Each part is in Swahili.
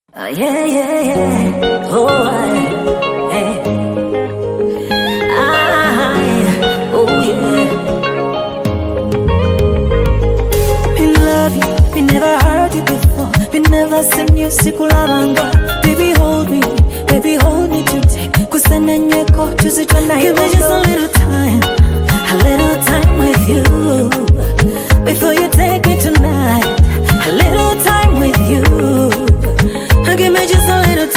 Yeah, yeah, yeah. Oh, yeah. Oh, yeah. We love you, we never heard you before. We never seen you, sikulavanga. Baby, hold me today. Kusana nyeko, tuzitwana. Give me just a little time with you. Before you take me tonight, a little time with you. Give me just a little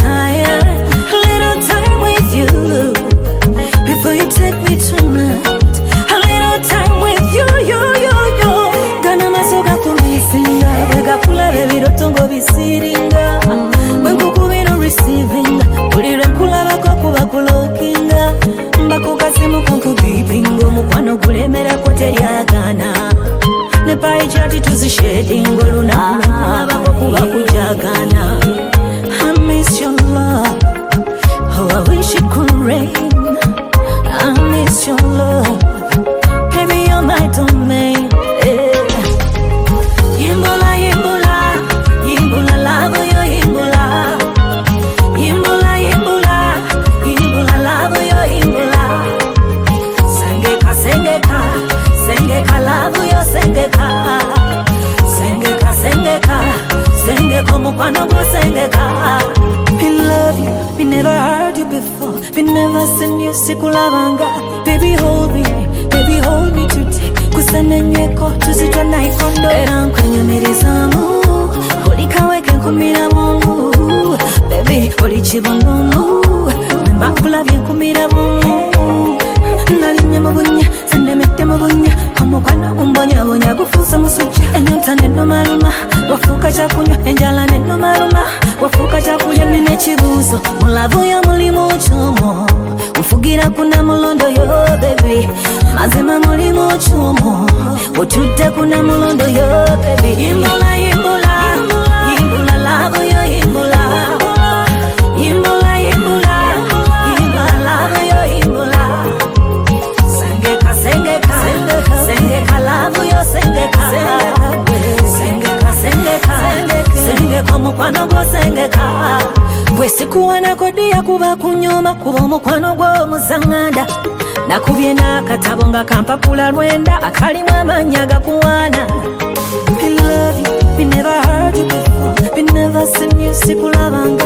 time with you. Before you take me tonight, a little time with you. Gana masoga kumisinga, vega kula bebiro tongo bisiringa. Wengu kubino receiving, ulire kula bako kuba kulokinga. Mbako kasimu konku bipingo, mukwano kulemera kote lyagana. Nepai chati tuzishedingo, luna bako kuba kujagana. I miss your love, oh I wish it could rain. I miss your love, baby you're my domain. Yeah. Yimbula, yimbula, yimbula love yo yimbula. Yimbula, yimbula, yimbula love yo yimbula. Sengeka, sengeka, sengeka love yo sengeka. Sengeka, sengeka, sengeka mukwano go sengeka. We love you, we never heard you before. We never seen you, sikulavanga. Baby hold me today. Kusana nyeko, tuzitwana ikondo. Era nkwenye mirizamu, ulikaweke kumira mungu. Baby, ulichibondomu, mbakulavye kumira mungu. Nalinye mabunya, sendemete mabunya. Kamukwana umbonya bonya gufusa musuja. Enyota neno maruma, wafuka chakunywa. Enjala neno maruma, wafuka chakunywa. Nene chibuzo, mulavu ya mulimu chomo. Ufugira kuna mulondo yo baby. Mazima mulimu chomo. Utute kuna mulondo yo baby. Yimbula, yimbula, yimbula love yo yimbula. Yimbula, yimbula, yimbula love yo yimbula. Sengeka, sengeka, sengeka love yo sengeka. Sengeka, sengeka, sengeka mukwano go sengeka. Bwesikuwa nakodia kuba kunyoma, kuba mukwano gwo musanganda. Nakubye n'akatabo nga kampapula lwenda, akalimu amanya gakuwaana. We love you, we never heard you before. We never seen you, sikulavanga.